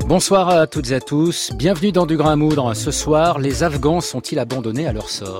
Bonsoir à toutes et à tous, bienvenue dans Du Grain à Moudre. Ce soir, les Afghans sont-ils abandonnés à leur sort ?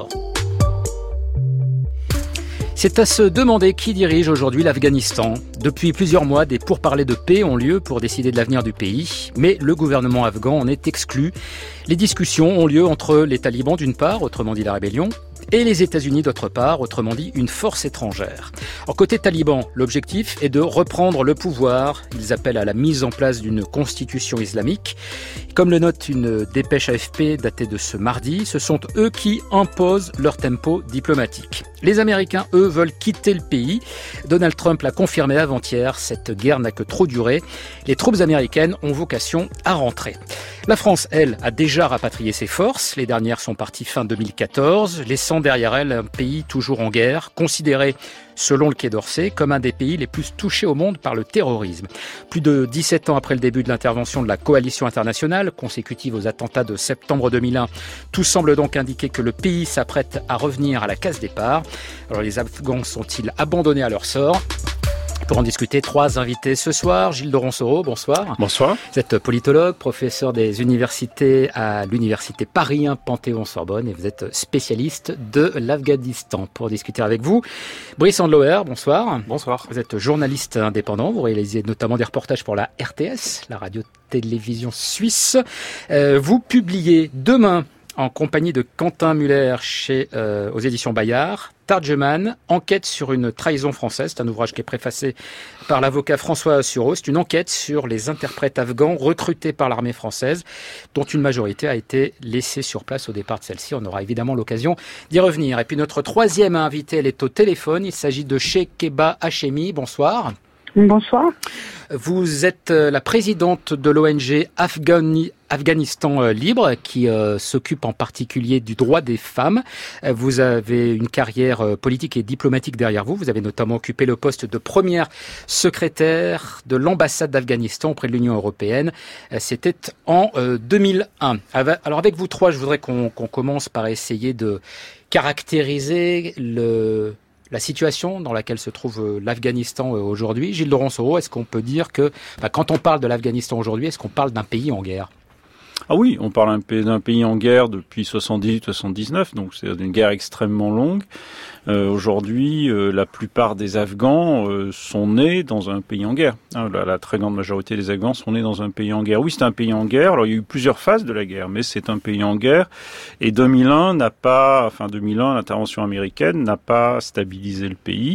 C'est à se demander qui dirige aujourd'hui l'Afghanistan. Depuis plusieurs mois, des pourparlers de paix ont lieu pour décider de l'avenir du pays, mais le gouvernement afghan en est exclu. Les discussions ont lieu entre les talibans d'une part, autrement dit la rébellion, et les États-Unis d'autre part, autrement dit une force étrangère. Alors, côté taliban, l'objectif est de reprendre le pouvoir. Ils appellent à la mise en place d'une constitution islamique. Comme le note une dépêche AFP datée de ce mardi, ce sont eux qui imposent leur tempo diplomatique. Les Américains, eux, veulent quitter le pays. Donald Trump l'a confirmé avant-hier, cette guerre n'a que trop duré. Les troupes américaines ont vocation à rentrer. La France, elle, a déjà rapatrié ses forces. Les dernières sont parties fin 2014, laissant derrière elle un pays toujours en guerre, considéré, selon le Quai d'Orsay, comme un des pays les plus touchés au monde par le terrorisme. Plus de 17 ans après le début de l'intervention de la coalition internationale, consécutive aux attentats de septembre 2001, tout semble donc indiquer que le pays s'apprête à revenir à la case départ. Alors les Afghans sont-ils abandonnés à leur sort ? Pour en discuter, trois invités ce soir. Gilles de Ronsoro, bonsoir. Bonsoir. Vous êtes politologue, professeur des universités à l'université Paris 1 Panthéon-Sorbonne et vous êtes spécialiste de l'Afghanistan. Pour discuter avec vous, Brice Andloer, bonsoir. Bonsoir. Vous êtes journaliste indépendant, vous réalisez notamment des reportages pour la RTS, la radio-télévision suisse. Vous publiez demain en compagnie de Quentin Muller aux éditions Bayard, Tarjeman, enquête sur une trahison française. C'est un ouvrage qui est préfacé par l'avocat François Assureau. C'est une enquête sur les interprètes afghans recrutés par l'armée française, dont une majorité a été laissée sur place au départ de celle-ci. On aura évidemment l'occasion d'y revenir. Et puis notre troisième invité, elle est au téléphone. Il s'agit de Shekeba Hachemi. Bonsoir. Bonsoir. Vous êtes la présidente de l'ONG Afghanistan Libre, qui s'occupe en particulier du droit des femmes. Vous avez une carrière politique et diplomatique derrière vous. Vous avez notamment occupé le poste de première secrétaire de l'ambassade d'Afghanistan auprès de l'Union européenne. C'était en 2001. Alors avec vous trois, je voudrais qu'on commence par essayer de caractériser la situation dans laquelle se trouve l'Afghanistan aujourd'hui. Gilles de Ronsoro, est-ce qu'on peut dire que, quand on parle de l'Afghanistan aujourd'hui, est-ce qu'on parle d'un pays en guerre ? Ah oui, on parle d'un pays en guerre depuis 78-79, donc c'est une guerre extrêmement longue. Aujourd'hui, la plupart des Afghans sont nés dans un pays en guerre. La très grande majorité des Afghans sont nés dans un pays en guerre. Oui, c'est un pays en guerre. Alors, il y a eu plusieurs phases de la guerre, mais c'est un pays en guerre. Et 2001, l'intervention américaine n'a pas stabilisé le pays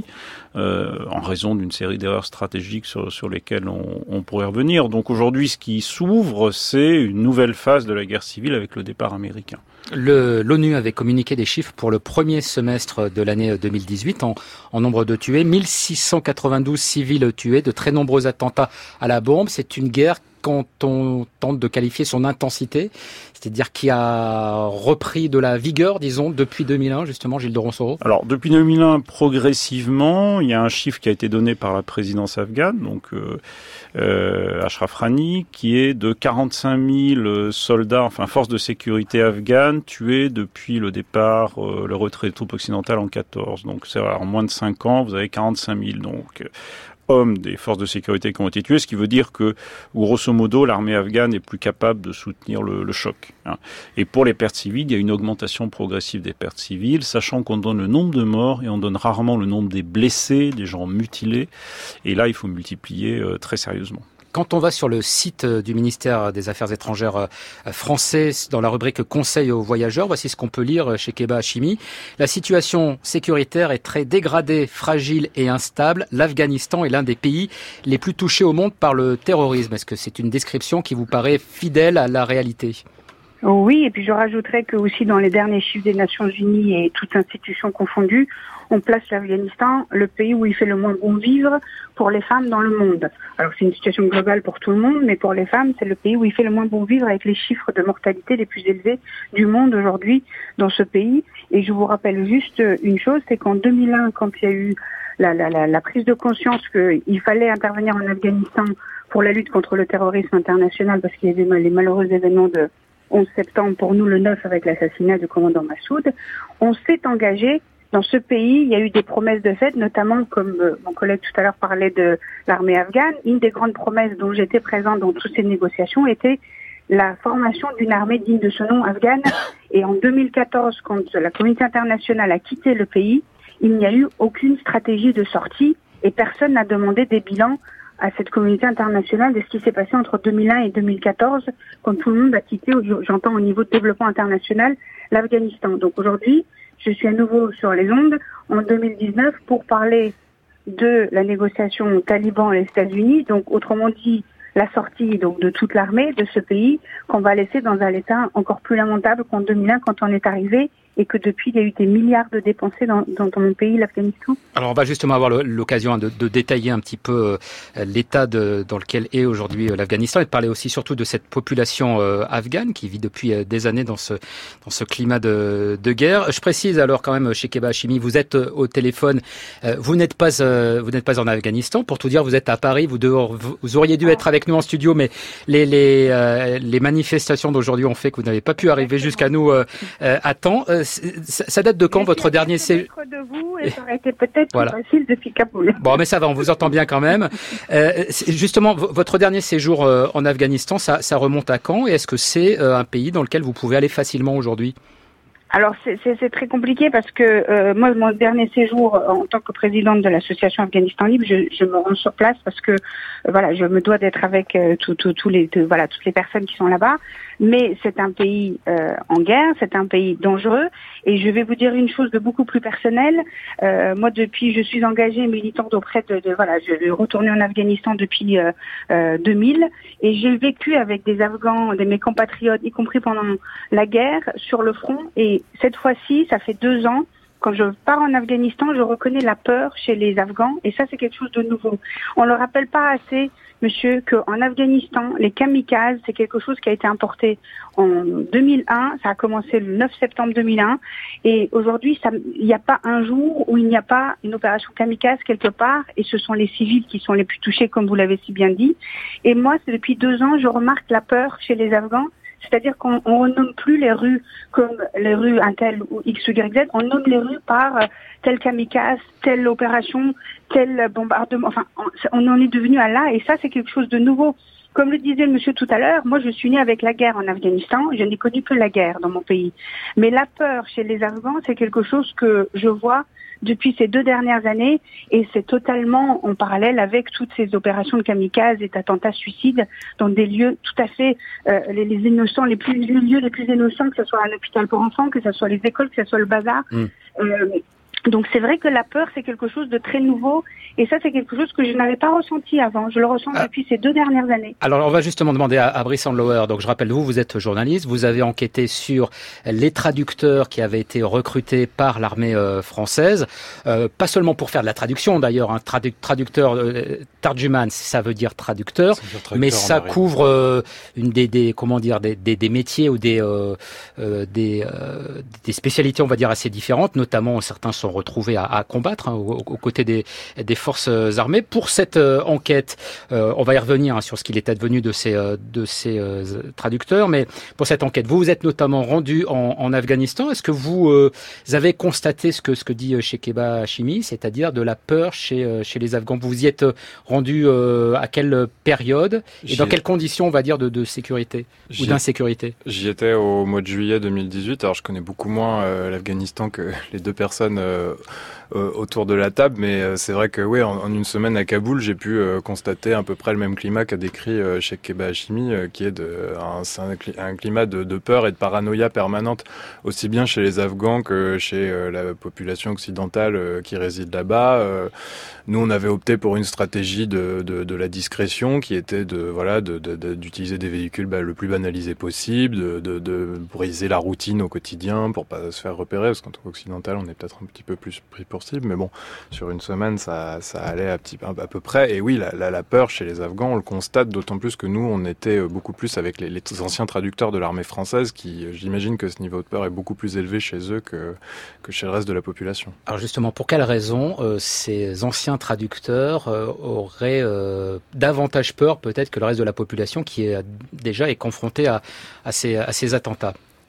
en raison d'une série d'erreurs stratégiques sur lesquelles on pourrait revenir. Donc aujourd'hui, ce qui s'ouvre, c'est une nouvelle phase de la guerre civile avec le départ américain. L'ONU avait communiqué des chiffres pour le premier semestre de l'année 2018 en nombre de tués, 1692 civils tués, de très nombreux attentats à la bombe. C'est une guerre quand on tente de qualifier son intensité, c'est-à-dire qui a repris de la vigueur, disons, depuis 2001, justement, Gilles de Ronsoro. Alors, depuis 2001, progressivement, il y a un chiffre qui a été donné par la présidence afghane, donc Ashraf Ghani, qui est de 45 000 soldats, forces de sécurité afghanes, tués depuis le départ, le retrait des troupes occidentales en 14. Donc, c'est en moins de 5 ans, vous avez 45 000, donc hommes des forces de sécurité qui ont été tués, ce qui veut dire que, grosso modo, l'armée afghane est plus capable de soutenir le choc. Et pour les pertes civiles, il y a une augmentation progressive des pertes civiles, sachant qu'on donne le nombre de morts et on donne rarement le nombre des blessés, des gens mutilés. Et là, il faut multiplier très sérieusement. Quand on va sur le site du ministère des Affaires étrangères français, dans la rubrique Conseil aux voyageurs, voici ce qu'on peut lire chez Shekeba Hachemi. La situation sécuritaire est très dégradée, fragile et instable. L'Afghanistan est l'un des pays les plus touchés au monde par le terrorisme. Est-ce que c'est une description qui vous paraît fidèle à la réalité ? Oui, et puis je rajouterais que aussi dans les derniers chiffres des Nations Unies et toutes institutions confondues, on place l'Afghanistan, le pays où il fait le moins bon vivre pour les femmes dans le monde. Alors c'est une situation globale pour tout le monde, mais pour les femmes, c'est le pays où il fait le moins bon vivre avec les chiffres de mortalité les plus élevés du monde aujourd'hui dans ce pays. Et je vous rappelle juste une chose, c'est qu'en 2001, quand il y a eu la prise de conscience qu'il fallait intervenir en Afghanistan pour la lutte contre le terrorisme international, parce qu'il y avait les malheureux événements de 11 septembre, pour nous le 9 avec l'assassinat du commandant Massoud, on s'est engagé Dans ce pays, il y a eu des promesses de fait, notamment, comme mon collègue tout à l'heure parlait de l'armée afghane, une des grandes promesses dont j'étais présente dans toutes ces négociations était la formation d'une armée digne de ce nom afghane. Et en 2014, quand la communauté internationale a quitté le pays, il n'y a eu aucune stratégie de sortie et personne n'a demandé des bilans à cette communauté internationale de ce qui s'est passé entre 2001 et 2014, quand tout le monde a quitté, j'entends au niveau de développement international, l'Afghanistan. Donc aujourd'hui, je suis à nouveau sur les ondes en 2019 pour parler de la négociation Taliban et les États-Unis, donc autrement dit la sortie donc de toute l'armée de ce pays qu'on va laisser dans un état encore plus lamentable qu'en 2001 quand on est arrivé et que depuis il y a eu des milliards de dépensés dans mon pays, l'Afghanistan. Alors on va justement avoir l'occasion de détailler un petit peu l'état dans lequel est aujourd'hui l'Afghanistan et de parler aussi surtout de cette population afghane qui vit depuis des années dans ce climat de guerre. Je précise alors quand même, Chekeba Hashimi, vous êtes au téléphone, vous n'êtes pas en Afghanistan. Pour tout dire, vous êtes à Paris, vous auriez dû être avec nous en studio, mais les manifestations d'aujourd'hui ont fait que vous n'avez pas pu arriver jusqu'à nous à temps. Ça date de quand votre dernier séjour? De vous et ça aurait été peut-être plus facile depuis Kaboul. Bon, mais ça va, on vous entend bien quand même. Justement, votre dernier séjour en Afghanistan, ça remonte à quand? Et est-ce que c'est un pays dans lequel vous pouvez aller facilement aujourd'hui? Alors c'est très compliqué parce que moi mon dernier séjour en tant que présidente de l'association Afghanistan Libre, je me rends sur place parce que je me dois d'être avec toutes les personnes qui sont là-bas. Mais c'est un pays en guerre, c'est un pays dangereux et je vais vous dire une chose de beaucoup plus personnelle. Moi je suis engagée militante auprès je vais retourner en Afghanistan depuis 2000 et j'ai vécu avec des Afghans, mes compatriotes, y compris pendant la guerre, sur le front. Et cette fois-ci, ça fait 2 ans, quand je pars en Afghanistan, je reconnais la peur chez les Afghans et ça c'est quelque chose de nouveau. On le rappelle pas assez, monsieur, qu'en Afghanistan, les kamikazes, c'est quelque chose qui a été importé en 2001, ça a commencé le 9 septembre 2001 et aujourd'hui, il n'y a pas un jour où il n'y a pas une opération kamikaze quelque part et ce sont les civils qui sont les plus touchés comme vous l'avez si bien dit. Et moi, c'est depuis 2 ans, je remarque la peur chez les Afghans. C'est-à-dire qu'on ne renomme plus les rues comme les rues un tel ou X, Y, Z. On nomme les rues par tel kamikaze, telle opération, tel bombardement. Enfin, on en est devenu à là et ça, c'est quelque chose de nouveau. Comme le disait le monsieur tout à l'heure, moi je suis née avec la guerre en Afghanistan, je n'ai connu que la guerre dans mon pays. Mais la peur chez les Afghans, c'est quelque chose que je vois depuis ces 2 dernières années et c'est totalement en parallèle avec toutes ces opérations de kamikazes et d'attentats suicides dans des lieux tout à fait les innocents, les lieux les plus innocents, que ce soit un hôpital pour enfants, que ce soit les écoles, que ce soit le bazar. Donc c'est vrai que la peur c'est quelque chose de très nouveau et ça c'est quelque chose que je n'avais pas ressenti avant. Je le ressens depuis ces 2 dernières années. Alors on va justement demander à Brice Andlauer. Donc je rappelle vous êtes journaliste, vous avez enquêté sur les traducteurs qui avaient été recrutés par l'armée française, pas seulement pour faire de la traduction d'ailleurs, un traducteur tarjuman ça veut dire traducteur, mais ça couvre une des métiers ou des spécialités on va dire assez différentes, notamment certains sont retrouvés à combattre aux côtés des forces armées. Pour cette enquête, on va y revenir sur ce qu'il est advenu de ces traducteurs, mais pour cette enquête, vous êtes notamment rendu en Afghanistan. Est-ce que vous avez constaté ce que dit Chekeba Hashimi, c'est-à-dire de la peur chez les Afghans? Vous y êtes rendu à quelle période et dans quelles conditions, on va dire, de sécurité ou d'insécurité? J'y étais au mois de juillet 2018. Alors je connais beaucoup moins l'Afghanistan que les 2 personnes autour de la table, mais c'est vrai que oui, en une semaine à Kaboul, j'ai pu constater à peu près le même climat qu'a décrit Chekeba Hashimi, qui est un climat de peur et de paranoïa permanente, aussi bien chez les Afghans que chez la population occidentale qui réside là-bas. Nous, on avait opté pour une stratégie de la discrétion, qui était d'utiliser des véhicules le plus banalisés possible, de briser la routine au quotidien pour pas se faire repérer, parce qu'en tant qu'occidental, on est peut-être un petit peu plus pris pour cible, mais bon, sur une semaine, ça allait à peu près. Et oui, la peur chez les Afghans, on le constate, d'autant plus que nous, on était beaucoup plus avec les anciens traducteurs de l'armée française, qui, j'imagine que ce niveau de peur est beaucoup plus élevé chez eux que chez le reste de la population. Alors justement, pour quelle raison ces anciens traducteurs auraient davantage peur peut-être que le reste de la population qui est confrontée à ces attentats?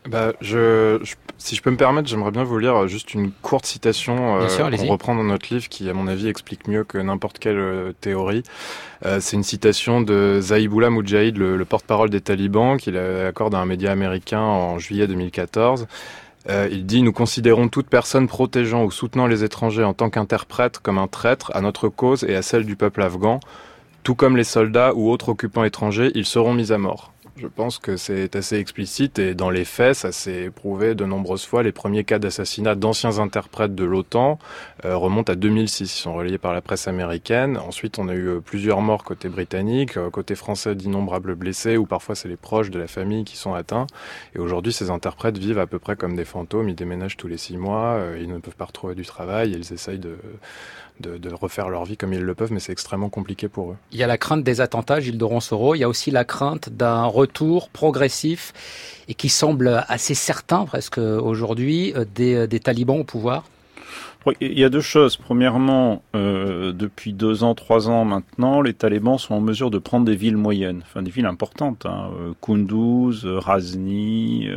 Si je peux me permettre, j'aimerais bien vous lire juste une courte citation qu'on reprend dans notre livre qui, à mon avis, explique mieux que n'importe quelle théorie. C'est une citation de Zahiboullah Moudjahid, le porte-parole des talibans, qu'il accorde à un média américain en juillet 2014. Il dit « Nous considérons toute personne protégeant ou soutenant les étrangers en tant qu'interprète comme un traître à notre cause et à celle du peuple afghan. Tout comme les soldats ou autres occupants étrangers, ils seront mis à mort. » Je pense que c'est assez explicite et dans les faits, ça s'est prouvé de nombreuses fois. Les premiers cas d'assassinat d'anciens interprètes de l'OTAN remontent à 2006. Ils sont relayés par la presse américaine. Ensuite, on a eu plusieurs morts côté britannique, côté français d'innombrables blessés ou parfois c'est les proches de la famille qui sont atteints. Et aujourd'hui, ces interprètes vivent à peu près comme des fantômes. Ils déménagent tous les 6 mois, ils ne peuvent pas retrouver du travail, ils essayent de refaire leur vie comme ils le peuvent, mais c'est extrêmement compliqué pour eux. Il y a la crainte des attentats, Gilles de Ronsoro. Il y a aussi la crainte d'un retour progressif et qui semble assez certain presque aujourd'hui des talibans au pouvoir. Il y a deux choses. Premièrement, depuis 2 ans, 3 ans maintenant, les talibans sont en mesure de prendre des villes moyennes, enfin des villes importantes, Kunduz, Ghazni,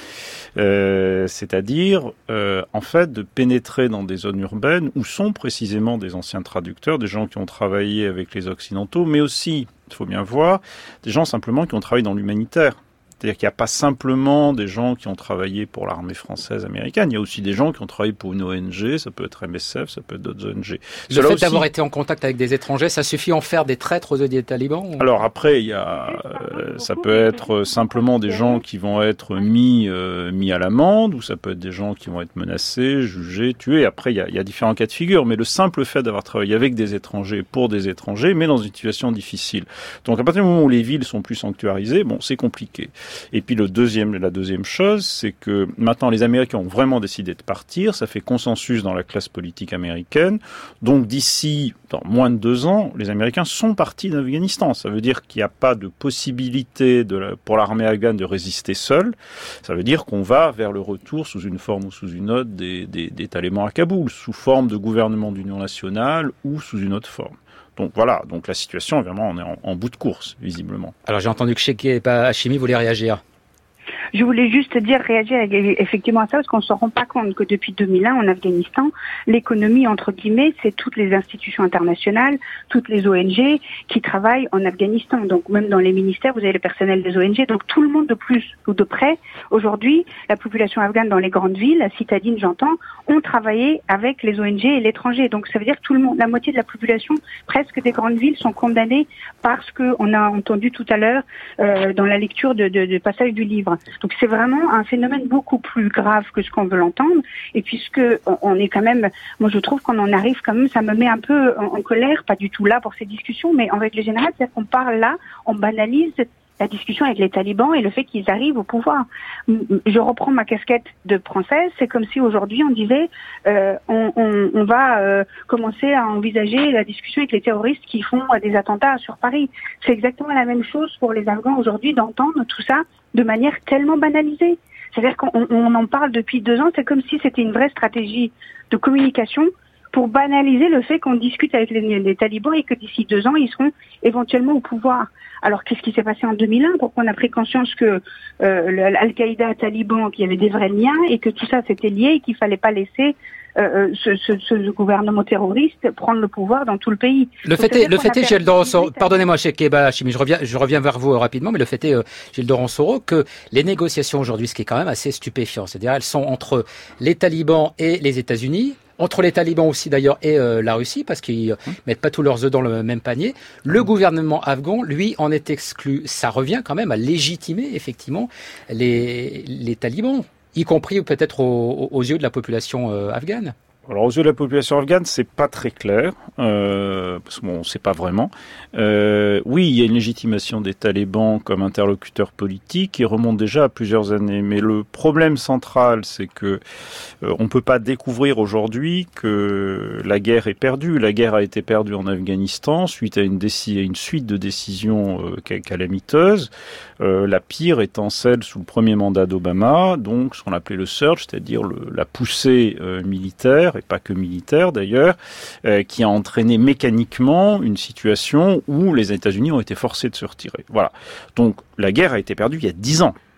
c'est-à-dire en fait de pénétrer dans des zones urbaines où sont précisément des anciens traducteurs, des gens qui ont travaillé avec les Occidentaux, mais aussi, il faut bien voir, des gens simplement qui ont travaillé dans l'humanitaire. C'est-à-dire qu'il n'y a pas simplement des gens qui ont travaillé pour l'armée française américaine, il y a aussi des gens qui ont travaillé pour une ONG, ça peut être MSF, ça peut être d'autres ONG. Le fait d'avoir été en contact avec des étrangers, ça suffit à en faire des traîtres aux yeux des talibans ou... Alors après, ça peut être simplement des gens qui vont être mis à l'amende, ou ça peut être des gens qui vont être menacés, jugés, tués. Après, il y a différents cas de figure, mais le simple fait d'avoir travaillé avec des étrangers, pour des étrangers, mais dans une situation difficile. Donc à partir du moment où les villes sont plus sanctuarisées, c'est compliqué. Et puis la deuxième chose, c'est que maintenant les Américains ont vraiment décidé de partir, ça fait consensus dans la classe politique américaine, donc d'ici dans moins de 2 ans, les Américains sont partis d'Afghanistan. Ça veut dire qu'il n'y a pas de possibilité pour l'armée afghane de résister seule, ça veut dire qu'on va vers le retour sous une forme ou sous une autre des talibans à Kaboul, sous forme de gouvernement d'union nationale ou sous une autre forme. Donc voilà, donc la situation, vraiment, on est en bout de course, visiblement. Alors j'ai entendu que Cheikh Hachimi voulait réagir. Je voulais juste réagir effectivement à ça, parce qu'on ne se rend pas compte que depuis 2001, en Afghanistan, l'économie, entre guillemets, c'est toutes les institutions internationales, toutes les ONG qui travaillent en Afghanistan. Donc même dans les ministères, vous avez le personnel des ONG. Donc tout le monde de plus ou de près, aujourd'hui, la population afghane dans les grandes villes, citadines j'entends, ont travaillé avec les ONG et l'étranger. Donc ça veut dire que tout le monde, la moitié de la population, presque des grandes villes, sont condamnées parce qu'on a entendu tout à l'heure dans la lecture de passage du livre. Donc c'est vraiment un phénomène beaucoup plus grave que ce qu'on veut l'entendre. Et puisque on est quand même, moi je trouve qu'on en arrive quand même, ça me met un peu en colère, pas du tout là pour ces discussions, mais en règle générale, c'est qu'on parle là, on banalise la discussion avec les talibans et le fait qu'ils arrivent au pouvoir. Je reprends ma casquette de française, c'est comme si aujourd'hui on disait on va commencer à envisager la discussion avec les terroristes qui font des attentats sur Paris. C'est exactement la même chose pour les Afghans aujourd'hui d'entendre tout ça de manière tellement banalisée. C'est-à-dire qu'on en parle depuis 2 ans, c'est comme si c'était une vraie stratégie de communication pour banaliser le fait qu'on discute avec les talibans et que d'ici 2 ans, ils seront éventuellement au pouvoir. Alors, qu'est-ce qui s'est passé en 2001 pour qu'on a pris conscience que Al-Qaïda, Taliban, qu'il y avait des vrais liens et que tout ça c'était lié et qu'il fallait pas laisser ce gouvernement terroriste prendre le pouvoir dans tout le pays. Le fait est, Gilles de Ronsoro, pardonnez-moi, Cheikh Hachimi, je reviens vers vous rapidement, mais le fait est, Gilles de Ronsoro, que les négociations aujourd'hui, ce qui est quand même assez stupéfiant, c'est-à-dire elles sont entre les talibans et les États-Unis, entre les talibans aussi d'ailleurs et la Russie, parce qu'ils mettent pas tous leurs œufs dans le même panier. Le gouvernement afghan, lui, en est exclu. Ça revient quand même à légitimer effectivement les talibans, y compris peut-être aux yeux de la population afghane. Alors aux yeux de la population afghane, c'est pas très clair, parce qu'on ne sait pas vraiment. Oui, il y a une légitimation des talibans comme interlocuteurs politiques qui remonte déjà à plusieurs années. Mais le problème central, c'est que on peut pas découvrir aujourd'hui que la guerre est perdue. La guerre a été perdue en Afghanistan suite à une suite de décisions calamiteuses. La pire étant celle sous le premier mandat d'Obama, donc ce qu'on appelait le surge, c'est-à-dire la poussée militaire, et pas que militaire d'ailleurs, qui a entraîné mécaniquement une situation où les États-Unis ont été forcés de se retirer. Voilà. Donc la guerre a été perdue il y a 10 ans.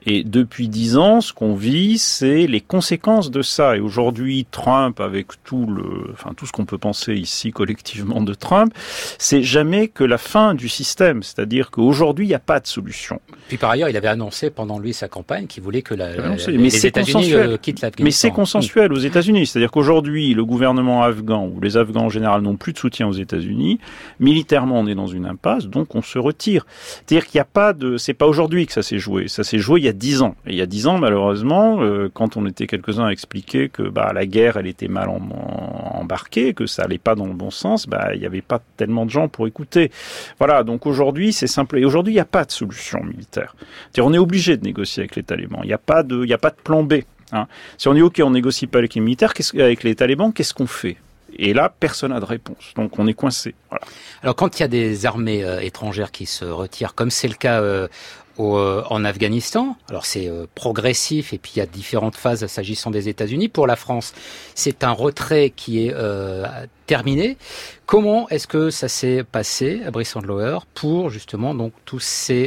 Et depuis 10 ans, ce qu'on vit, c'est les conséquences de ça. Et aujourd'hui, Trump, avec tout ce qu'on peut penser ici collectivement de Trump, c'est jamais que la fin du système. C'est-à-dire qu'aujourd'hui, il n'y a pas de solution. Puis par ailleurs, il avait annoncé pendant lui sa campagne qu'il voulait que les États-Unis quittent l'Afghanistan. Mais c'est consensuel aux États-Unis. C'est-à-dire qu'aujourd'hui, le gouvernement afghan ou les Afghans en général n'ont plus de soutien aux États-Unis. Militairement, on est dans une impasse, donc on se retire. C'est-à-dire qu'il n'y a pas de... C'est pas aujourd'hui que ça s'est joué. Ça s'est joué il y a 10 ans. Et il y a 10 ans, malheureusement, quand on était quelques-uns à expliquer que la guerre, elle était mal embarquée, que ça allait pas dans le bon sens, il n'y avait pas tellement de gens pour écouter. Voilà, donc aujourd'hui, c'est simple. Et aujourd'hui, il n'y a pas de solution militaire. C'est-à-dire, on est obligé de négocier avec les talibans. Il n'y a pas de plan B. Hein. Si on dit, OK, on négocie pas avec les militaires, avec les talibans, qu'est-ce qu'on fait ? Et là, personne n'a de réponse. Donc, on est coincé. Voilà. Alors, quand il y a des armées étrangères qui se retirent, comme c'est le cas en Afghanistan, alors c'est progressif et puis il y a différentes phases s'agissant des États-Unis. Pour la France, c'est un retrait qui est terminé. Comment est-ce que ça s'est passé à Brice-en-Dlouher pour justement donc toutes ces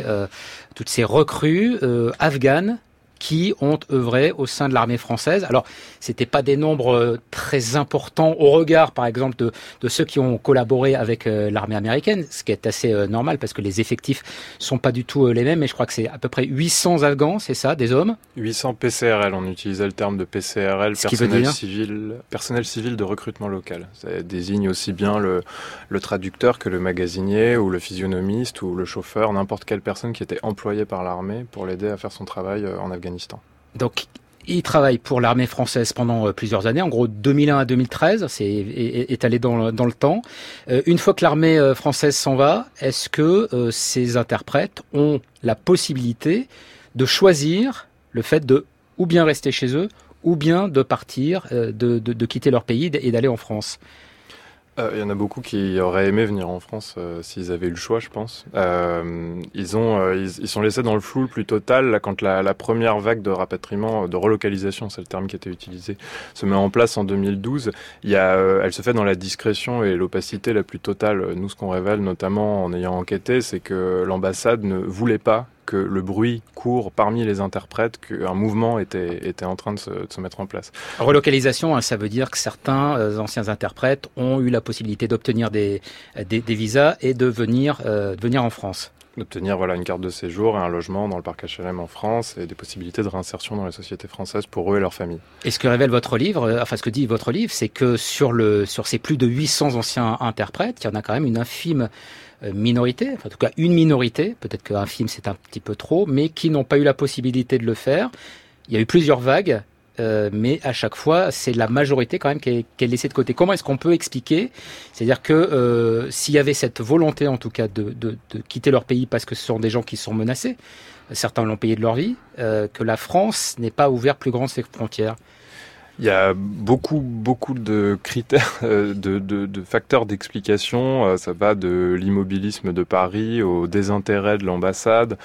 recrues afghanes qui ont œuvré au sein de l'armée française? Alors, c'était pas des nombres très importants au regard, par exemple, de ceux qui ont collaboré avec l'armée américaine, ce qui est assez normal parce que les effectifs sont pas du tout les mêmes, mais je crois que c'est à peu près 800 Afghans, c'est ça, des hommes? 800 PCRL, on utilisait le terme de PCRL, personnel civil de recrutement local. Ça désigne aussi bien le traducteur que le magasinier ou le physionomiste ou le chauffeur, n'importe quelle personne qui était employée par l'armée pour l'aider à faire son travail en Afghanistan. Donc, il travaille pour l'armée française pendant plusieurs années, en gros 2001 à 2013, c'est étalé dans le temps. Une fois que l'armée française s'en va, est-ce que ces interprètes ont la possibilité de choisir le fait de ou bien rester chez eux, ou bien de partir, de quitter leur pays et d'aller en France? Il y en a beaucoup qui auraient aimé venir en France s'ils avaient eu le choix, je pense. Ils sont laissés dans le flou le plus total là, quand la première vague de rapatriement, de relocalisation, c'est le terme qui était utilisé, se met en place en 2012. Elle se fait dans la discrétion et l'opacité la plus totale. Nous, ce qu'on révèle, notamment en ayant enquêté, c'est que l'ambassade ne voulait pas que le bruit court parmi les interprètes, qu'un mouvement était en train de se mettre en place. Relocalisation, ça veut dire que certains anciens interprètes ont eu la possibilité d'obtenir des visas et de venir en France. D'obtenir une carte de séjour et un logement dans le parc HLM en France et des possibilités de réinsertion dans les sociétés françaises pour eux et leurs familles. Et ce que révèle votre livre, ce que dit votre livre, c'est que sur ces plus de 800 anciens interprètes, il y en a quand même une infime minorité, en tout cas une minorité, peut-être qu'un film c'est un petit peu trop, mais qui n'ont pas eu la possibilité de le faire. Il y a eu plusieurs vagues, mais à chaque fois, c'est la majorité quand même qui est laissée de côté. Comment est-ce qu'on peut expliquer? C'est-à-dire que s'il y avait cette volonté en tout cas de quitter leur pays parce que ce sont des gens qui sont menacés, certains l'ont payé de leur vie, que la France n'ait pas ouvert plus grand ses frontières. Il y a beaucoup de critères, de facteurs d'explication. Ça va de l'immobilisme de Paris au désintérêt de l'ambassade,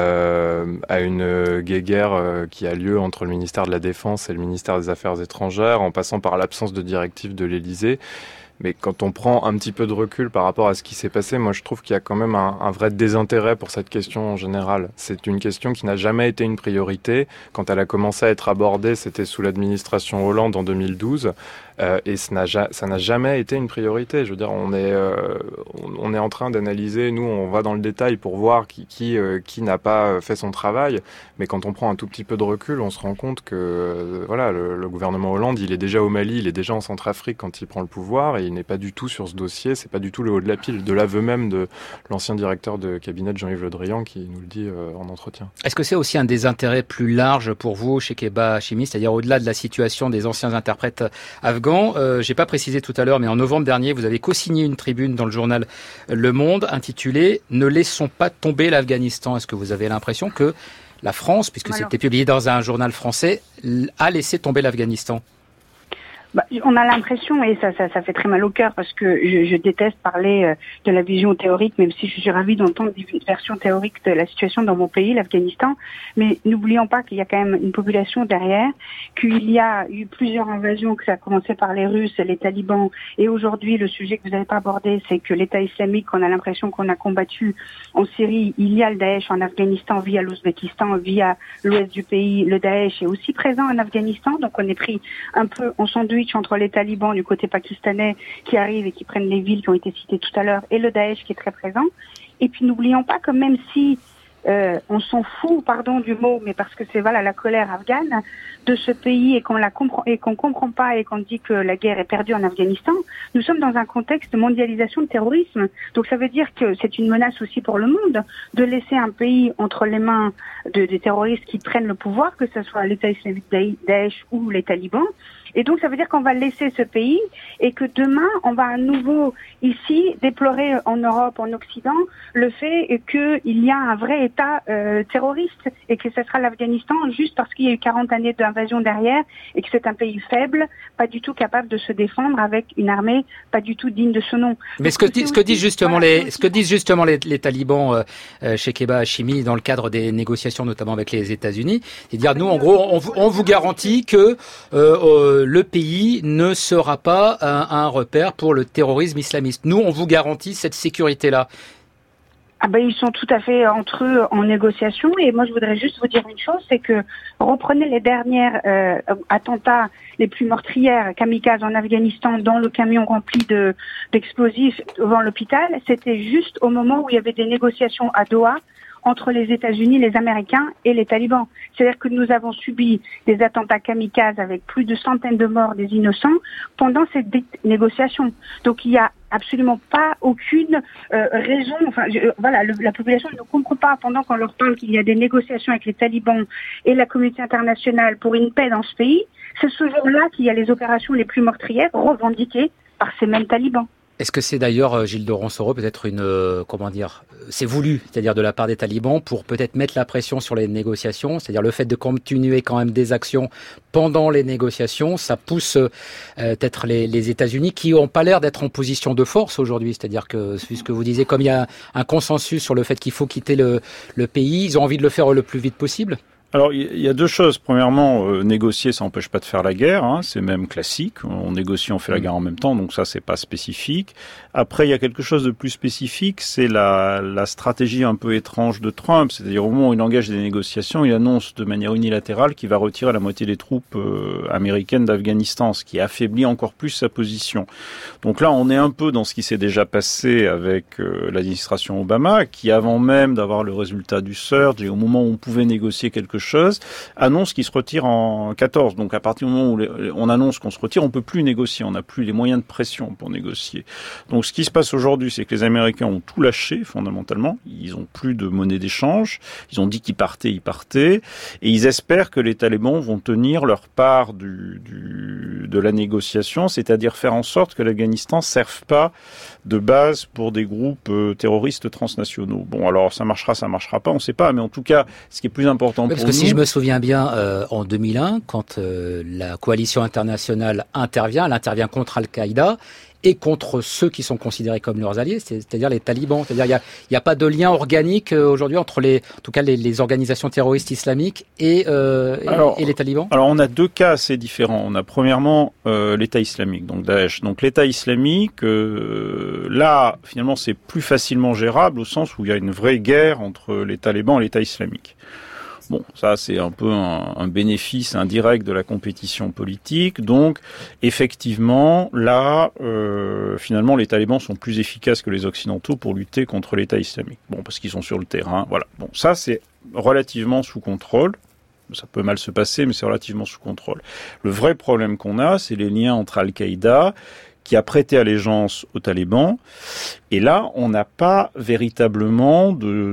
à une guéguerre qui a lieu entre le ministère de la Défense et le ministère des Affaires étrangères, en passant par l'absence de directive de l'Élysée. Mais quand on prend un petit peu de recul par rapport à ce qui s'est passé, moi je trouve qu'il y a quand même un vrai désintérêt pour cette question en général. C'est une question qui n'a jamais été une priorité. Quand elle a commencé à être abordée, c'était sous l'administration Hollande en 2012. Et ça n'a jamais été une priorité. Je veux dire, on est en train d'analyser, nous on va dans le détail pour voir qui n'a pas fait son travail. Mais quand on prend un tout petit peu de recul, on se rend compte que le gouvernement Hollande, il est déjà au Mali, il est déjà en Centrafrique quand il prend le pouvoir, et il n'est pas du tout sur ce dossier. C'est pas du tout le haut de la pile, de l'aveu même de l'ancien directeur de cabinet de Jean-Yves Le Drian qui nous le dit en entretien. Est-ce que c'est aussi un désintérêt plus large pour vous chez Keba Hachimi, c'est-à-dire au-delà de la situation des anciens interprètes afghans? J'ai pas précisé tout à l'heure, mais en novembre dernier, vous avez co-signé une tribune dans le journal Le Monde intitulée « Ne laissons pas tomber l'Afghanistan ». Est-ce que vous avez l'impression que la France, puisque c'était publié dans un journal français, a laissé tomber l'Afghanistan? On a l'impression, et ça fait très mal au cœur, parce que je déteste parler de la vision théorique, même si je suis ravie d'entendre des versions théoriques de la situation dans mon pays, l'Afghanistan. Mais n'oublions pas qu'il y a quand même une population derrière, qu'il y a eu plusieurs invasions, que ça a commencé par les Russes et les talibans. Et aujourd'hui, le sujet que vous n'avez pas abordé, c'est que l'État islamique, on a l'impression qu'on a combattu en Syrie. Il y a le Daesh en Afghanistan via l'Ouzbékistan, via l'ouest du pays. Le Daesh est aussi présent en Afghanistan, donc on est pris un peu en sandwich entre les talibans du côté pakistanais qui arrivent et qui prennent les villes qui ont été citées tout à l'heure et le Daesh qui est très présent. Et puis n'oublions pas que même si on s'en fout, pardon du mot, mais parce que c'est la colère afghane de ce pays et qu'on comprend pas et qu'on dit que la guerre est perdue en Afghanistan, nous sommes dans un contexte de mondialisation de terrorisme. Donc ça veut dire que c'est une menace aussi pour le monde de laisser un pays entre les mains des terroristes qui prennent le pouvoir, que ce soit l'État islamique Daesh ou les talibans. Et donc, ça veut dire qu'on va laisser ce pays et que demain, on va à nouveau, ici, déplorer en Europe, en Occident, le fait qu'il y a un vrai État terroriste et que ce sera l'Afghanistan juste parce qu'il y a eu 40 années d'invasion derrière et que c'est un pays faible, pas du tout capable de se défendre avec une armée pas du tout digne de ce nom. Mais ce que disent justement les talibans chez Keba Hashimi dans le cadre des négociations, notamment avec les États-Unis, c'est dire, nous, en gros, on vous garantit que le pays ne sera pas un repère pour le terrorisme islamiste. Nous, on vous garantit cette sécurité-là. Ils sont tout à fait entre eux en négociation et moi je voudrais juste vous dire une chose, c'est que reprenez les dernières attentats les plus meurtrières kamikazes en Afghanistan dans le camion rempli d'explosifs devant l'hôpital, c'était juste au moment où il y avait des négociations à Doha entre les États-Unis, les Américains et les talibans. C'est-à-dire que nous avons subi des attentats kamikazes avec plus de centaines de morts des innocents pendant ces négociations. Donc il y a absolument pas aucune raison. La population ne comprend pas pendant qu'on leur parle qu'il y a des négociations avec les talibans et la communauté internationale pour une paix dans ce pays. C'est ce jour-là qu'il y a les opérations les plus meurtrières revendiquées par ces mêmes talibans. Est-ce que c'est d'ailleurs, Gilles de Roncereau, peut-être c'est voulu, c'est-à-dire de la part des talibans, pour peut-être mettre la pression sur les négociations, c'est-à-dire le fait de continuer quand même des actions pendant les négociations, ça pousse peut-être les États-Unis qui n'ont pas l'air d'être en position de force aujourd'hui, c'est-à-dire que, puisque vous disiez, comme il y a un consensus sur le fait qu'il faut quitter le pays, ils ont envie de le faire le plus vite possible ? Alors, il y a deux choses. Premièrement, négocier, ça n'empêche pas de faire la guerre, hein, c'est même classique. On négocie, on fait la guerre en même temps, donc ça, c'est pas spécifique. Après, il y a quelque chose de plus spécifique, c'est la stratégie un peu étrange de Trump. C'est-à-dire, au moment où il engage des négociations, il annonce de manière unilatérale qu'il va retirer la moitié des troupes américaines d'Afghanistan, ce qui affaiblit encore plus sa position. Donc là, on est un peu dans ce qui s'est déjà passé avec l'administration Obama, qui, avant même d'avoir le résultat du surge, et au moment où on pouvait négocier quelque chose, annonce qu'il se retire en 14. Donc à partir du moment où on annonce qu'on se retire, on peut plus négocier, on n'a plus les moyens de pression pour négocier. Donc ce qui se passe aujourd'hui, c'est que les Américains ont tout lâché fondamentalement, ils ont plus de monnaie d'échange, ils ont dit qu'ils partaient, et ils espèrent que les talibans vont tenir leur part de la négociation, c'est-à-dire faire en sorte que l'Afghanistan serve pas de base pour des groupes terroristes transnationaux. Bon, alors ça marchera pas, on sait pas, mais en tout cas, ce qui est plus important pour nous... Parce que si je me souviens bien, en 2001, quand la coalition internationale intervient, elle intervient contre Al-Qaïda et contre ceux qui sont considérés comme leurs alliés, c'est-à-dire les talibans. C'est-à-dire il y a pas de lien organique aujourd'hui entre les organisations terroristes islamiques et les talibans. Alors on a deux cas assez différents. On a premièrement l'État islamique, donc Daesh. Donc l'État islamique, là finalement c'est plus facilement gérable au sens où il y a une vraie guerre entre les talibans et l'État islamique. Bon, ça c'est un peu un bénéfice indirect de la compétition politique. Donc, effectivement, là, finalement, les talibans sont plus efficaces que les Occidentaux pour lutter contre l'État islamique. Bon, parce qu'ils sont sur le terrain, voilà. Bon, ça c'est relativement sous contrôle. Ça peut mal se passer, mais c'est relativement sous contrôle. Le vrai problème qu'on a, c'est les liens entre Al-Qaïda, qui a prêté allégeance aux talibans. Et là, on n'a pas véritablement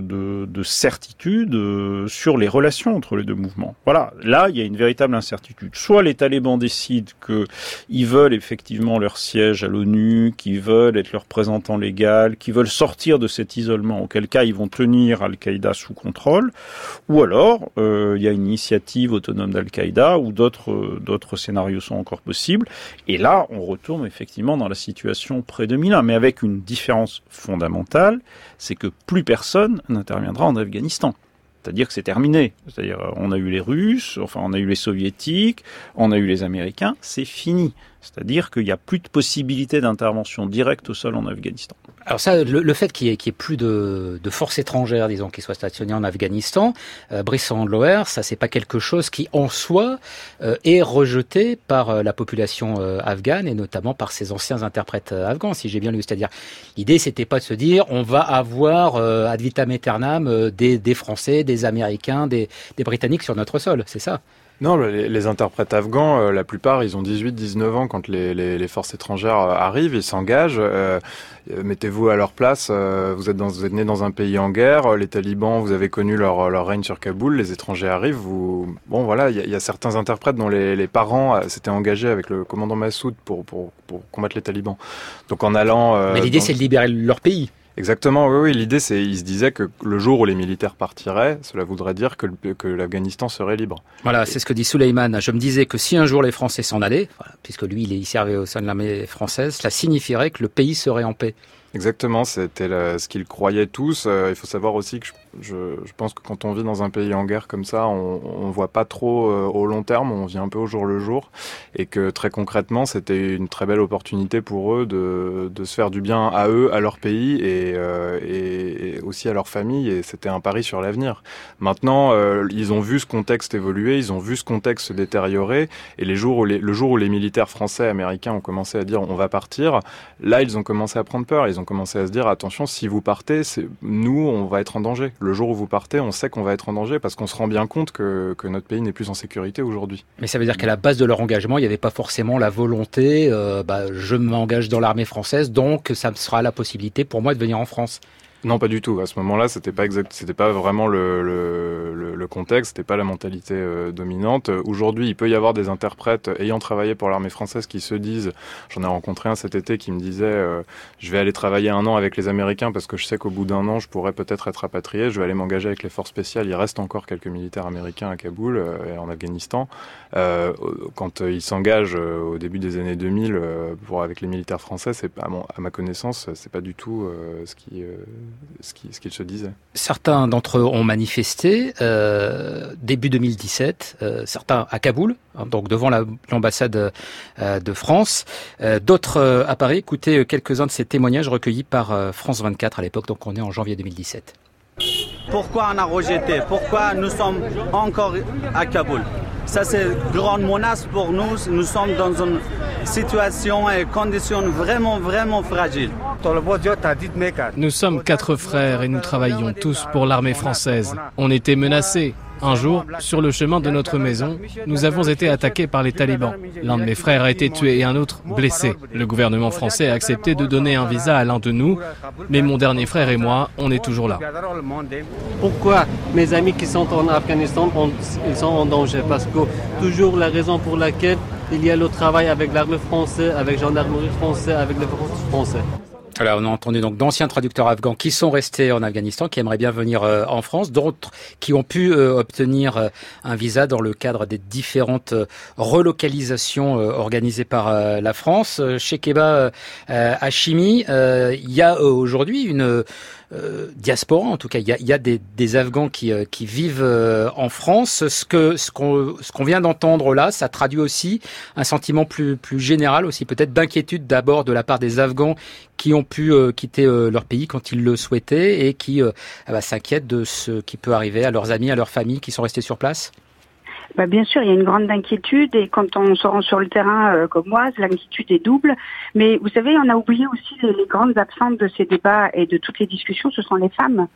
de certitude sur les relations entre les deux mouvements. Voilà, là, il y a une véritable incertitude. Soit les talibans décident qu'ils veulent effectivement leur siège à l'ONU, qu'ils veulent être leur représentant légal, qu'ils veulent sortir de cet isolement, auquel cas ils vont tenir Al-Qaïda sous contrôle, ou alors il y a une initiative autonome d'Al-Qaïda, ou d'autres scénarios sont encore possibles. Et là, on retourne effectivement dans la situation pré-2001, mais avec une différence fondamentale, c'est que plus personne n'interviendra en Afghanistan. C'est-à-dire que c'est terminé. C'est-à-dire, on a eu les Russes, enfin, on a eu les Soviétiques, on a eu les Américains, c'est fini. C'est-à-dire qu'il n'y a plus de possibilité d'intervention directe au sol en Afghanistan. Alors ça, le fait qu'il y ait plus de forces étrangères, disons, qui soient stationnées en Afghanistan, Brice Sandloer, ça c'est pas quelque chose qui, en soi, est rejeté par la population afghane et notamment par ses anciens interprètes afghans, si j'ai bien lu. C'est-à-dire, l'idée c'était pas de se dire, on va avoir ad vitam aeternam des Français, des Américains, des Britanniques sur notre sol, c'est ça? Non, les interprètes afghans, la plupart, ils ont 18-19 ans quand les forces étrangères arrivent, ils s'engagent. Mettez-vous à leur place, vous êtes né dans un pays en guerre, les talibans, vous avez connu leur règne sur Kaboul, les étrangers arrivent, bon voilà, il y a certains interprètes dont les parents s'étaient engagés avec le commandant Massoud pour combattre les talibans. Donc en allant... Mais l'idée c'est de libérer leur pays. Exactement, oui, l'idée c'est, il se disait que le jour où les militaires partiraient, cela voudrait dire que l'Afghanistan serait libre. Voilà, c'est ce que dit Souleyman. Je me disais que si un jour les Français s'en allaient, puisque lui il servait au sein de l'armée française, cela signifierait que le pays serait en paix. Exactement, c'était ce qu'ils croyaient tous. Il faut savoir aussi que je pense que quand on vit dans un pays en guerre comme ça, on voit pas trop au long terme, on vit un peu au jour le jour, et que très concrètement, c'était une très belle opportunité pour eux de se faire du bien à eux, à leur pays et aussi à leur famille, et c'était un pari sur l'avenir. Maintenant, ils ont vu ce contexte évoluer, ils ont vu ce contexte se détériorer, et le jour où les militaires français, américains ont commencé à dire on va partir, là ils ont commencé à prendre peur, ils ont commencé à se dire attention, si vous partez, nous on va être en danger. Le jour où vous partez, on sait qu'on va être en danger parce qu'on se rend bien compte que notre pays n'est plus en sécurité aujourd'hui. Mais ça veut dire qu'à la base de leur engagement, il n'y avait pas forcément la volonté je m'engage dans l'armée française, donc ça me sera la possibilité pour moi de venir en France. Non, pas du tout. À ce moment-là, c'était pas vraiment le contexte, c'était pas la mentalité dominante. Aujourd'hui, il peut y avoir des interprètes ayant travaillé pour l'armée française qui se disent, j'en ai rencontré un cet été qui me disait je vais aller travailler 1 an avec les Américains parce que je sais qu'au bout d'1 an, je pourrais peut-être être rapatrié, je vais aller m'engager avec les forces spéciales. Il reste encore quelques militaires américains à Kaboul et en Afghanistan. Quand ils s'engagent au début des années 2000 avec les militaires français, à ma connaissance, c'est pas du tout ce qu'ils se disaient. Certains d'entre eux ont manifesté début 2017, certains à Kaboul, donc devant l'ambassade de France, d'autres à Paris. Écoutez quelques-uns de ces témoignages recueillis par France 24 à l'époque, donc on est en janvier 2017. Pourquoi on a rejeté? Pourquoi nous sommes encore à Kaboul? Ça, c'est une grande menace pour nous. Nous sommes dans une situation et conditions vraiment, vraiment fragiles. Nous sommes 4 frères et nous travaillions tous pour l'armée française. On était menacés. Un jour, sur le chemin de notre maison, nous avons été attaqués par les talibans. L'un de mes frères a été tué et un autre blessé. Le gouvernement français a accepté de donner un visa à l'un de nous, mais mon dernier frère et moi, on est toujours là. Pourquoi mes amis qui sont en Afghanistan, ils sont en danger? Parce que toujours la raison pour laquelle il y a le travail avec l'armée française, avec la gendarmerie française, avec les forces françaises. Alors, on a entendu donc d'anciens traducteurs afghans qui sont restés en Afghanistan, qui aimeraient bien venir en France, d'autres qui ont pu obtenir un visa dans le cadre des différentes relocalisations organisées par la France. Chez Keba Hachimi, il y a aujourd'hui une diaspora, en tout cas, il y a des Afghans qui vivent en France. Ce qu'on vient d'entendre là, ça traduit aussi un sentiment plus général aussi, peut-être d'inquiétude d'abord de la part des Afghans qui ont pu quitter leur pays quand ils le souhaitaient et qui s'inquiètent de ce qui peut arriver à leurs amis, à leurs familles qui sont restés sur place. Bien sûr, il y a une grande inquiétude et quand on se rend sur le terrain comme moi, l'inquiétude est double. Mais vous savez, on a oublié aussi les grandes absentes de ces débats et de toutes les discussions, ce sont les femmes.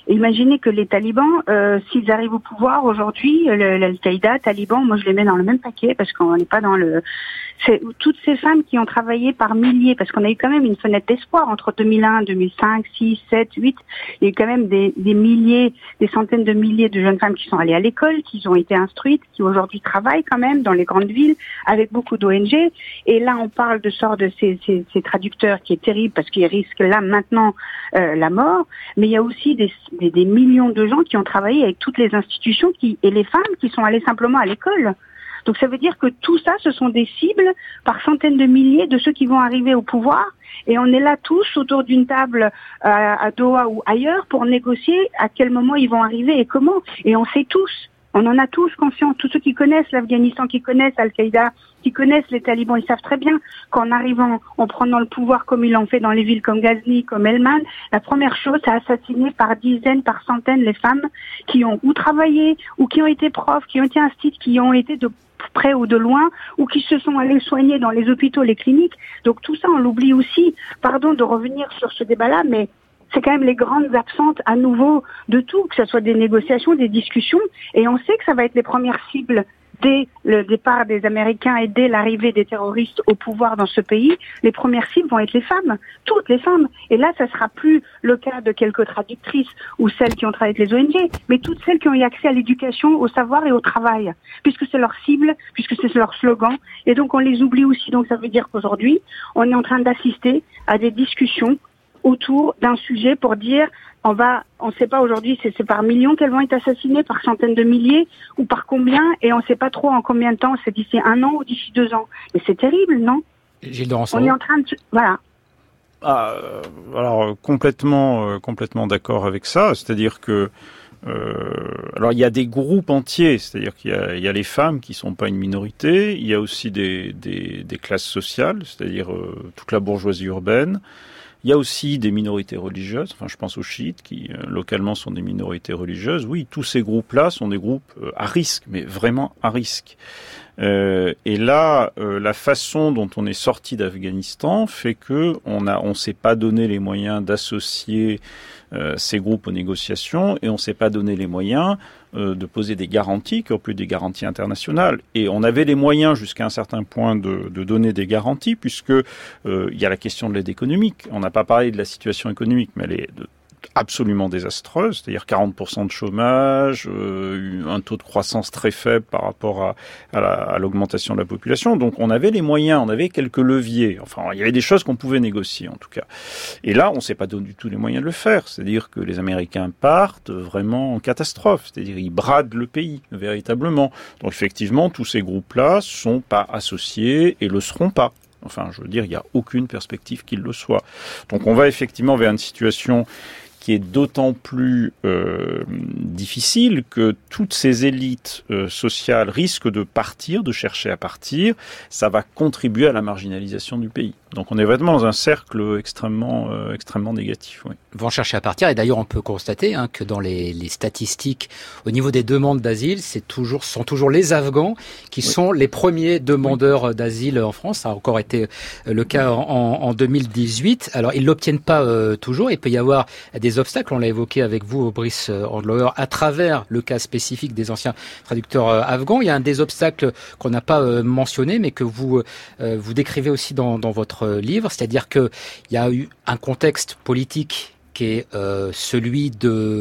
Et imaginez que les talibans, s'ils arrivent au pouvoir aujourd'hui, l'Al-Qaïda, talibans, moi je les mets dans le même paquet parce qu'on n'est pas dans le... C'est toutes ces femmes qui ont travaillé par milliers, parce qu'on a eu quand même une fenêtre d'espoir entre 2001, 2005, 6, 7, 8. Il y a eu quand même des milliers, des centaines de milliers de jeunes femmes qui sont allées à l'école, qui ont été instruites, qui aujourd'hui travaillent quand même dans les grandes villes avec beaucoup d'ONG. Et là, on parle de sort de ces traducteurs qui est terrible parce qu'ils risquent là maintenant la mort. Mais il y a aussi des millions de gens qui ont travaillé avec toutes les institutions et les femmes qui sont allées simplement à l'école. Donc ça veut dire que tout ça, ce sont des cibles par centaines de milliers de ceux qui vont arriver au pouvoir. Et on est là tous autour d'une table à Doha ou ailleurs pour négocier à quel moment ils vont arriver et comment. Et on sait tous, on en a tous conscience, tous ceux qui connaissent l'Afghanistan, qui connaissent Al-Qaïda, qui connaissent les talibans, ils savent très bien qu'en arrivant, en prenant le pouvoir comme ils l'ont fait dans les villes comme Ghazni, comme Helmand, la première chose, c'est assassiner par dizaines, par centaines les femmes qui ont ou travaillé, ou qui ont été profs, qui ont été instruites, qui ont été de près ou de loin, ou qui se sont allés soigner dans les hôpitaux, les cliniques. Donc tout ça, on l'oublie aussi. Pardon de revenir sur ce débat-là, mais c'est quand même les grandes absentes à nouveau de tout, que ce soit des négociations, des discussions, et on sait que ça va être les premières cibles dès le départ des Américains et dès l'arrivée des terroristes au pouvoir dans ce pays. Les premières cibles vont être les femmes, toutes les femmes. Et là, ça sera plus le cas de quelques traductrices ou celles qui ont travaillé avec les ONG, mais toutes celles qui ont eu accès à l'éducation, au savoir et au travail, puisque c'est leur cible, puisque c'est leur slogan. Et donc, on les oublie aussi. Donc, ça veut dire qu'aujourd'hui, on est en train d'assister à des discussions autour d'un sujet pour dire on ne sait pas aujourd'hui, c'est par millions qu'elles vont être assassinées, par centaines de milliers, ou par combien, et on ne sait pas trop en combien de temps, c'est d'ici 1 an ou d'ici 2 ans. Mais c'est terrible, non? Gilles de Rançon. On est en train de... Voilà. Alors, complètement d'accord avec ça, c'est-à-dire que alors il y a des groupes entiers, c'est-à-dire qu'il y a les femmes qui sont pas une minorité, il y a aussi des classes sociales, c'est-à-dire toute la bourgeoisie urbaine. Il y a aussi des minorités religieuses, enfin je pense aux chiites qui localement sont des minorités religieuses. Oui, tous ces groupes-là sont des groupes à risque, mais vraiment à risque. Et là, la façon dont on est sorti d'Afghanistan fait que on s'est pas donné les moyens d'associer ces groupes aux négociations et on s'est pas donné les moyens de poser des garanties, qui ont plus des garanties internationales. Et on avait les moyens jusqu'à un certain point de donner des garanties, puisque il y a la question de l'aide économique. On n'a pas parlé de la situation économique, mais elle est absolument désastreuse, c'est-à-dire 40% de chômage, un taux de croissance très faible par rapport à l'augmentation de la population. Donc on avait les moyens, on avait quelques leviers. Enfin, il y avait des choses qu'on pouvait négocier en tout cas. Et là, on ne s'est pas donné du tout les moyens de le faire. C'est-à-dire que les Américains partent vraiment en catastrophe. C'est-à-dire ils bradent le pays véritablement. Donc effectivement, tous ces groupes-là ne sont pas associés et le seront pas. Enfin, je veux dire, il n'y a aucune perspective qu'ils le soient. Donc on va effectivement vers une situation qui est d'autant plus difficile que toutes ces élites sociales risquent de partir, de chercher à partir. Ça va contribuer à la marginalisation du pays. Donc on est vraiment dans un cercle extrêmement négatif. Oui. Vont chercher à partir, et d'ailleurs on peut constater que dans les statistiques, au niveau des demandes d'asile, sont toujours les Afghans qui sont les premiers demandeurs d'asile en France. Ça a encore été le cas en 2018. Alors ils l'obtiennent pas toujours. Il peut y avoir des obstacles. On l'a évoqué avec vous, Brice Andlauer, à travers le cas spécifique des anciens traducteurs afghans. Il y a un des obstacles qu'on n'a pas mentionné, mais que vous décrivez aussi dans votre livre, c'est-à-dire qu'il y a eu un contexte politique qui est celui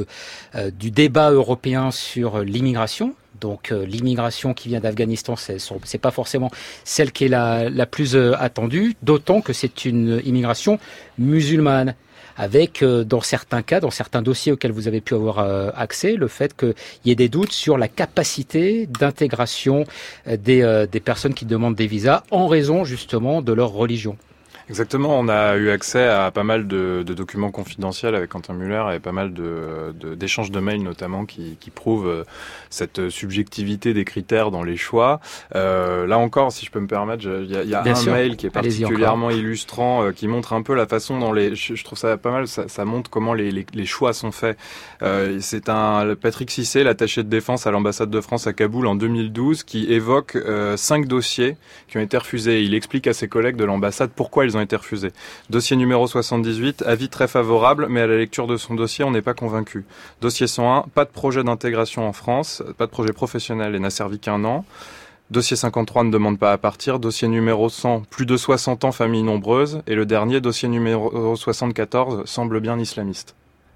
du débat européen sur l'immigration. Donc l'immigration qui vient d'Afghanistan, c'est pas forcément celle qui est la plus attendue, d'autant que c'est une immigration musulmane. Avec, dans certains cas, dans certains dossiers auxquels vous avez pu avoir accès, le fait qu'il y ait des doutes sur la capacité d'intégration des personnes qui demandent des visas en raison justement de leur religion. Exactement, on a eu accès à pas mal de documents confidentiels avec Quentin Müller et pas mal d'échanges de mails notamment qui prouvent cette subjectivité des critères dans les choix. Là encore, si je peux me permettre, il y a un mail qui est particulièrement illustrant, qui montre un peu la façon dont je trouve ça pas mal, ça montre comment les choix sont faits. C'est Patrick Cissé, l'attaché de défense à l'ambassade de France à Kaboul en 2012, qui évoque 5 dossiers qui ont été refusés. Il explique à ses collègues de l'ambassade pourquoi ils ont ont été refusés. Dossier numéro 78, avis très favorable, mais à la lecture de son dossier, on n'est pas convaincu. Dossier 101, pas de projet d'intégration en France, pas de projet professionnel et n'a servi qu'un an. Dossier 53 ne demande pas à partir. Dossier numéro 100, plus de 60 ans, famille nombreuse. Et le dernier, dossier numéro 74, semble bien islamiste.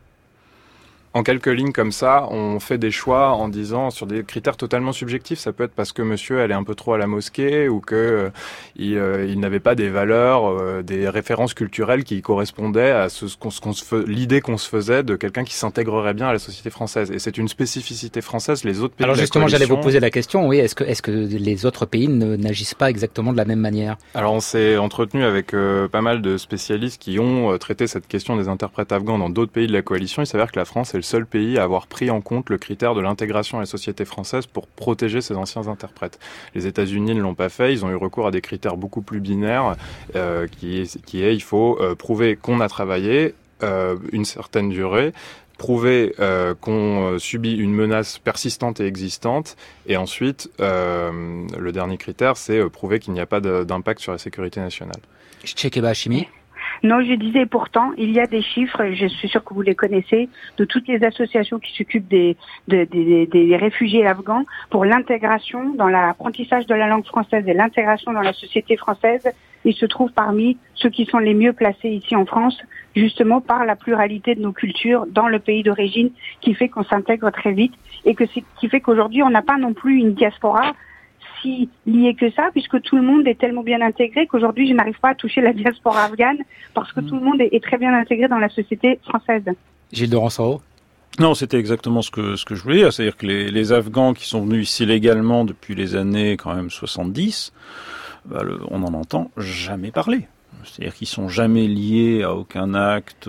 En quelques lignes comme ça, on fait des choix en disant sur des critères totalement subjectifs. Ça peut être parce que monsieur allait un peu trop à la mosquée ou que il n'avait pas des valeurs, des références culturelles qui correspondaient à l'idée qu'on se faisait de quelqu'un qui s'intégrerait bien à la société française. Et c'est une spécificité française. Les autres pays. Alors justement, j'allais vous poser la question. Oui, est-ce que les autres pays n'agissent pas exactement de la même manière? Alors on s'est entretenu avec pas mal de spécialistes qui ont traité cette question des interprètes afghans dans d'autres pays de la coalition. Il s'avère que la France est le seul pays à avoir pris en compte le critère de l'intégration à la société française pour protéger ses anciens interprètes. Les États-Unis ne l'ont pas fait, ils ont eu recours à des critères beaucoup plus binaires, qui est il faut prouver qu'on a travaillé une certaine durée, prouver qu'on subit une menace persistante et existante, et ensuite le dernier critère, c'est prouver qu'il n'y a pas d'impact sur la sécurité nationale. Chekeba Hachimi. Non, je disais pourtant, il y a des chiffres, je suis sûre que vous les connaissez, de toutes les associations qui s'occupent des réfugiés afghans pour l'intégration dans l'apprentissage de la langue française et l'intégration dans la société française. Ils se trouvent parmi ceux qui sont les mieux placés ici en France, justement par la pluralité de nos cultures dans le pays d'origine, qui fait qu'on s'intègre très vite et qui fait qu'aujourd'hui on n'a pas non plus une diaspora si lié que ça, puisque tout le monde est tellement bien intégré qu'aujourd'hui je n'arrive pas à toucher la diaspora afghane parce que tout le monde est très bien intégré dans la société française. Gilles de Ransaro. Non, c'était exactement ce que je voulais dire, c'est-à-dire que les Afghans qui sont venus ici légalement depuis les années quand même 70, on n'en entend jamais parler. C'est-à-dire qu'ils sont jamais liés à aucun acte,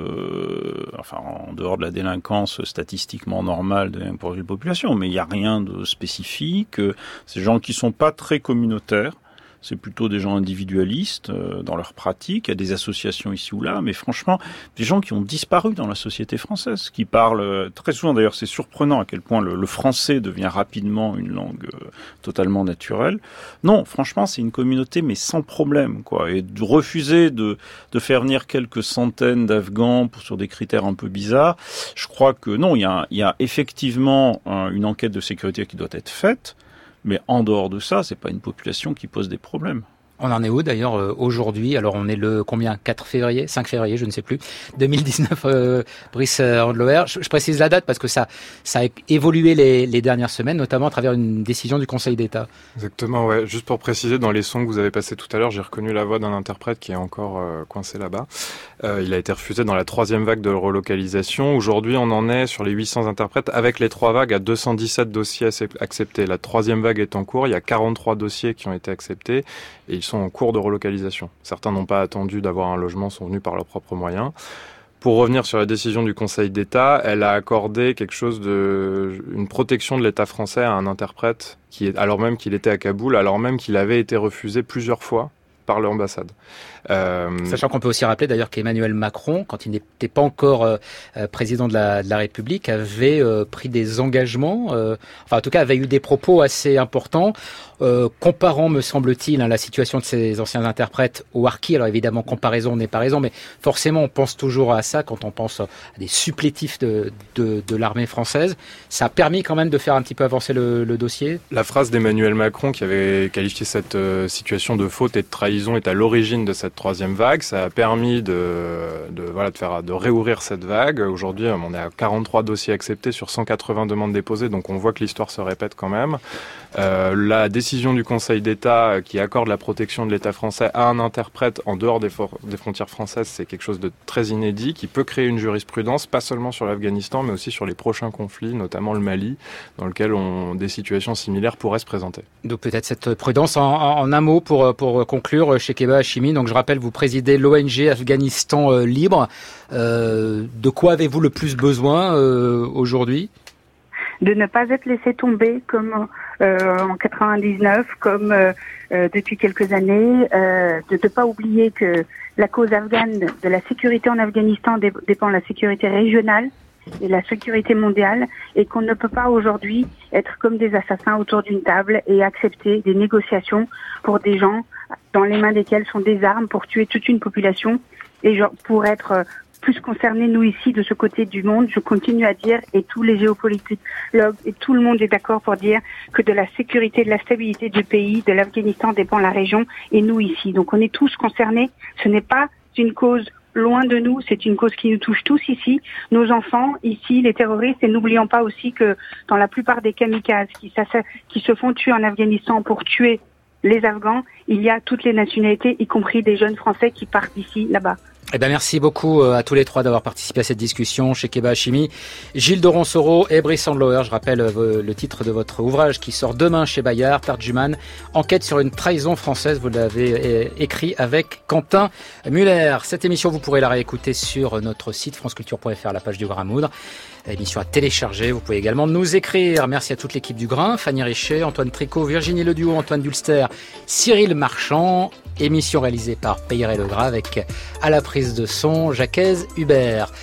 en dehors de la délinquance statistiquement normale pour une population, mais il n'y a rien de spécifique. Ces gens qui sont pas très communautaires, c'est plutôt des gens individualistes dans leur pratique. Il y a des associations ici ou là, mais franchement, des gens qui ont disparu dans la société française, qui parlent très souvent. D'ailleurs, c'est surprenant à quel point le français devient rapidement une langue totalement naturelle. Non, franchement, c'est une communauté, mais sans problème, quoi. Et de refuser de faire venir quelques centaines d'Afghans sur des critères un peu bizarres, je crois que non. Il y a effectivement une enquête de sécurité qui doit être faite. Mais en dehors de ça, c'est pas une population qui pose des problèmes. On en est où d'ailleurs aujourd'hui? Alors on est le 5 février, je ne sais plus, 2019, Brice Andloer. Je précise la date parce que ça a évolué les dernières semaines, notamment à travers une décision du Conseil d'État. Exactement, ouais. Juste pour préciser, dans les sons que vous avez passés tout à l'heure, j'ai reconnu la voix d'un interprète qui est encore coincé là-bas. Il a été refusé dans la 3e vague de relocalisation. Aujourd'hui, on en est sur les 800 interprètes avec les 3 vagues à 217 dossiers acceptés. La 3e vague est en cours, il y a 43 dossiers qui ont été acceptés et ils sont en cours de relocalisation. Certains n'ont pas attendu d'avoir un logement, sont venus par leurs propres moyens. Pour revenir sur la décision du Conseil d'État, elle a accordé une protection de l'État français à un interprète alors même qu'il était à Kaboul, alors même qu'il avait été refusé plusieurs fois par l'ambassade. Sachant qu'on peut aussi rappeler d'ailleurs qu'Emmanuel Macron, quand il n'était pas encore président de la République, avait pris des engagements, en tout cas avait eu des propos assez importants, comparant, me semble-t-il, la situation de ces anciens interprètes au harkis. Alors évidemment, comparaison n'est pas raison, mais forcément on pense toujours à ça quand on pense à des supplétifs de l'armée française. Ça a permis quand même de faire un petit peu avancer le dossier. La phrase d'Emmanuel Macron qui avait qualifié cette situation de faute et de trahison est à l'origine de cette 3e vague. Ça a permis de réouvrir cette vague. Aujourd'hui, on est à 43 dossiers acceptés sur 180 demandes déposées, donc on voit que l'histoire se répète quand même. La décision du Conseil d'État qui accorde la protection de l'État français à un interprète en dehors des frontières françaises, c'est quelque chose de très inédit qui peut créer une jurisprudence, pas seulement sur l'Afghanistan, mais aussi sur les prochains conflits, notamment le Mali, dans lequel des situations similaires pourraient se présenter. Donc peut-être cette prudence en un mot pour conclure, Chekeba Hachimi. Donc je rappelle, vous présidez l'ONG Afghanistan Libre. De quoi avez-vous le plus besoin aujourd'hui? De ne pas être laissé tomber comme en 99, comme depuis quelques années, de ne pas oublier que la cause afghane, de la sécurité en Afghanistan dépend de la sécurité régionale et la sécurité mondiale, et qu'on ne peut pas aujourd'hui être comme des assassins autour d'une table et accepter des négociations pour des gens dans les mains desquels sont des armes pour tuer toute une population. Et pour être plus concernés, nous ici, de ce côté du monde, je continue à dire, et tous les géopolitologues et tout le monde est d'accord pour dire que de la sécurité, de la stabilité du pays, de l'Afghanistan dépend la région, et nous ici. Donc on est tous concernés. Ce n'est pas une cause loin de nous, c'est une cause qui nous touche tous ici, nos enfants ici, les terroristes, et n'oublions pas aussi que dans la plupart des kamikazes qui se font tuer en Afghanistan pour tuer les Afghans, il y a toutes les nationalités, y compris des jeunes Français qui partent d'ici, là-bas. Eh ben merci beaucoup à tous les trois d'avoir participé à cette discussion. Shekeba Hachimi, Gilles de Ronsoro et Brice Sandlower. Je rappelle le titre de votre ouvrage qui sort demain chez Bayard, Tarjuman, enquête sur une trahison française. Vous l'avez écrit avec Quentin Muller. Cette émission, vous pourrez la réécouter sur notre site franceculture.fr, la page du Grain à moudre. Émission à télécharger. Vous pouvez également nous écrire. Merci à toute l'équipe du Grain, Fanny Richet, Antoine Tricot, Virginie Leduo, Antoine Dulster, Cyril Marchand. Émission réalisée par Peyre Legras avec à la prise de son Jacques Hubert.